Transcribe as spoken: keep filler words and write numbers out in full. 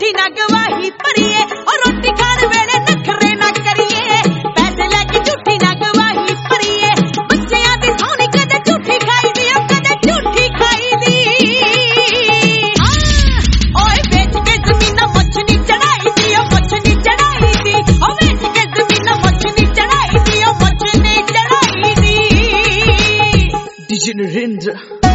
झूठी ना गवाही भरीए और रोटी खाण वेले नखरे ना करिए पैसे लेके झूठी ना गवाही भरीए बच्चियां दी सोनी कदे झूठी खाई दी कदे झूठी खाई दी ओए बेच के जमीना मुछ नी चढ़ाई दी मुछ नी चढ़ाई दी ओ बेच के जमीना मुछ नी चढ़ाई दी मुछ नी चढ़ाई दी डीजे नरेंद्र